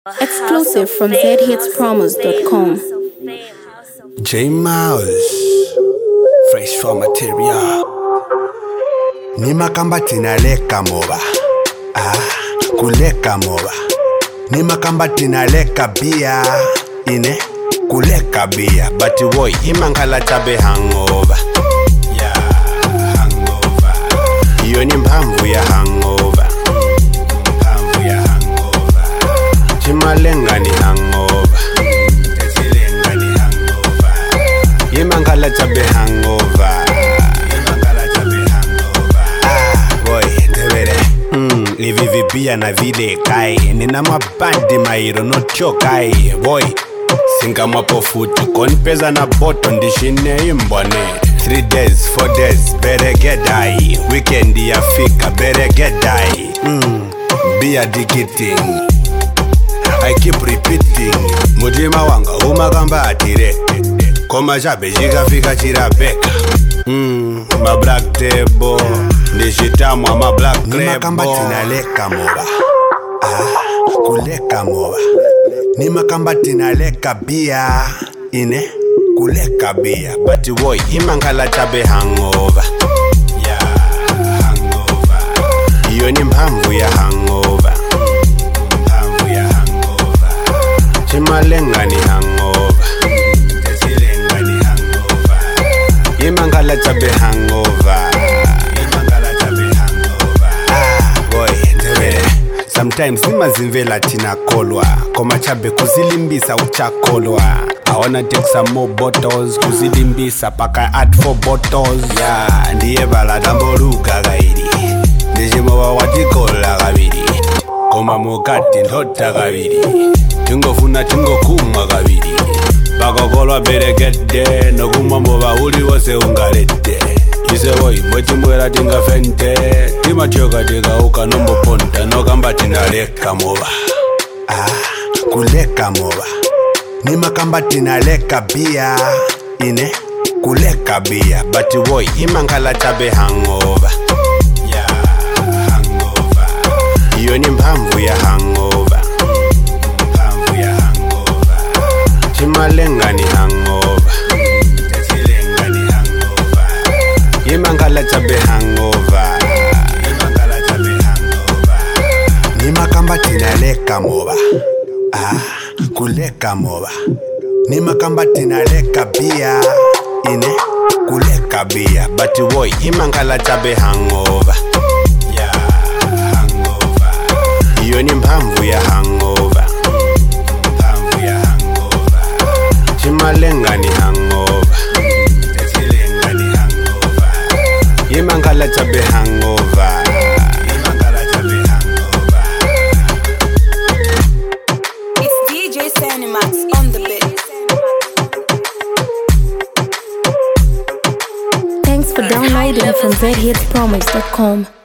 Exclusive from zhitspromos.com. J Mouse, fresh for material. Nima kamba tina leka moba, kuleka moba. Nima kamba tina leka bia, ine kuleka bia. But boy, imangala tabe hangover. Yeah, hangover. Iyo ni mpamvu ya hangover. Mpamvu ya hangover. Chimalenga ni hangover. Techilenga ni hangover. Imangala tabe hangover. Imangala tabe hangover. Boy, ndebere. Ivivi pia na vile kai. Nina mabandi mairo no chokai. Boy, singa mwapo futu konpeza na boto ndishine imbwane. 3 days, 4 days, better get die. Weekend ya fika, better get die. Be addicting, I keep repeating. Mujima wanga umagamba atire. Koma jabe jiga fika chirabeka. Ma black table, nishitamwa ma black crebo. Nima kamba tina leka moba, kuleka moba. Nima kamba tina leka bia, ine kuleka bia. But boy, imangala tabe hangover. Yeah, hangover. Iyo ni mpamvu ya hangover. Mpamvu ya hangover. Chimalenga ni hangover. Techilenga ni hangover. Imangala tabe hangover. Imangala tabe hangover. Boy, ndebere. Sometimes nima zimvela tina kolwa. Koma chabe kuzilimbisa uchakolwa. I wanna take some more bottles. Kuzilimbisa paka add 4 bottles. Yeah, ndiye bala damboruka gairi. Ndishimowa watikola gabiri. Koma mukati ndota gabiri. Tingofuna tingokuma gabiri. Bakokolwa beregede. Nokuma moba uli wose ungalete. Ise boy, mweti mwela tinga fente. Tima choka tiga uka nombo ponta. Nokamba tina leka moba. Kuleka moba. Nima kamba tina leka bia, ine kuleka bia. But boy, imangala tabe hangover. Yeah, hangover. Iyo ni mpamvu ya hangover. Mpamvu ya hangover. Chimalenga ni hangover. Techilenga ni hangover. Imangala tabe hangover. Imangala tabe hangover. Nima kamba tina leka moba, kuleka moba. Nima kamba tina leka bia, ine kuleka bia. But boy, imangala tabe hangover. Yeah, hangover. Iyo ni mpamvu ya hangover. Mpamvu ya hangover. Chimalenga ni hangover. Techilenga ni hangover. Imangala tabe hangover. Imangala tabe hangover. It's DJ Cinemax on the beat. Thanks for downloading from zhitspromos.com.